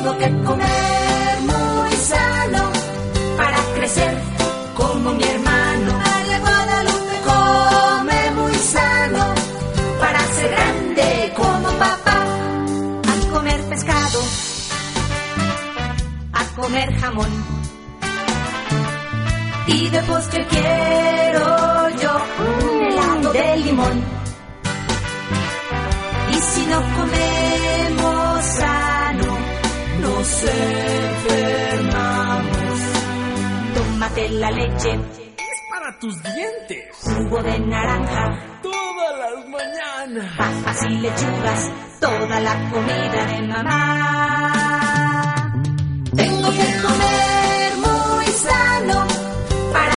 Tengo que comer muy sano para crecer como mi hermano. María Guadalupe come muy sano para ser grande como papá. A comer pescado, a comer jamón, y de postre quiero yo un helado de limón. Y si no comemos sano, nos enfermamos. Tómate la leche, es para tus dientes. Jugo de naranja, Todas las mañanas. papas y lechugas, toda la comida de mamá. Tengo que comer